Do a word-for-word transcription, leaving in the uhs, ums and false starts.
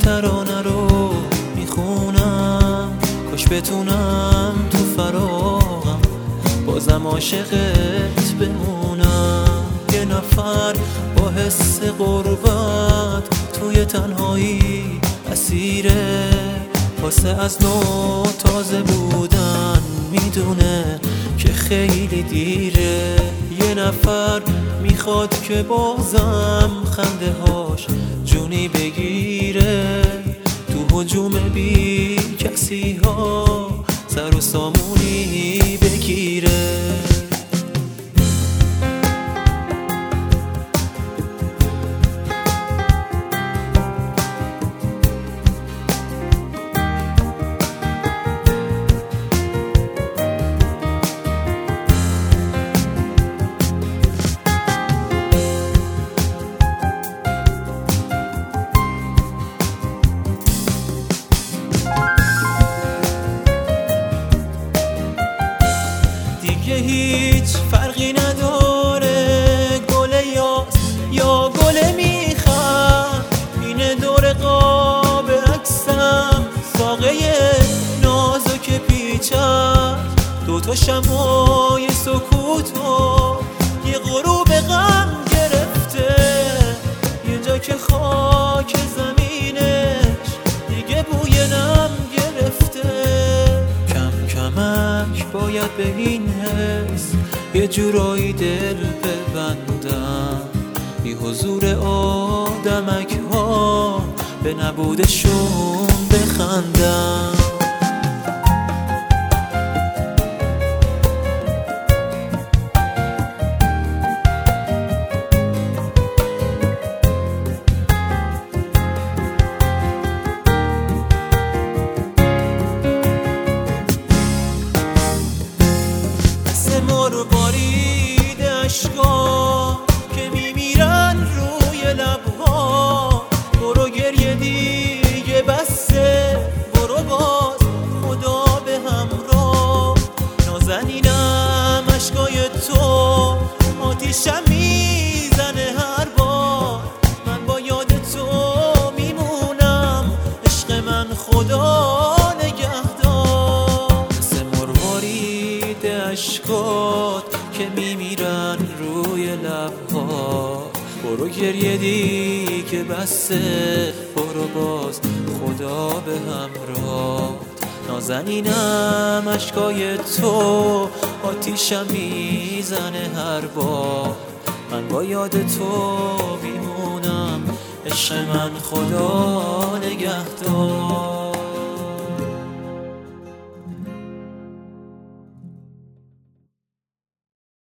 ترانه رو میخونم، کاش بتونم تو فراغم بازم عاشقت بمونم. یه نفر با حس غربت توی تنهایی اسیره، واسه از نو تازه بودن میدونه که خیلی دیره. یه نفر میخواد که بازم خنده هاش جونی بگیره، تو هجوم بی کسی ها سر و سامونی بگیره. دیگه هیچ فرقی نداره گل یاس یا گل میخم، اینه دور قاب عکسم ساقه نازک پیچم، دوتا شمای سکوت و یه غروب غم گرفته، یه جا که خاک زمینش دیگه بوی نم گرفته. کمک باید به این حس یه جورایی دل ببندم، بی حضور آدمک ها به نبودشون بخندم. مارو بارید عشقا که میمیرن روی لبها، برو گریه دیگه بسه، برو باز خدا به همراه. نازنینم عشقای تو آتیشم میزنه هر بار، من با یاد تو میمونم عشق من خدا نگهدار. مثل مروارید عشقات که میمیرن روی لبها، برو گریه دیگه بسه، برو باز خدا به همراه. نازنینم عشقای تو آتیشم میزنه هر بار، من با یاد تو میمونم عشق من خدا نگهدار.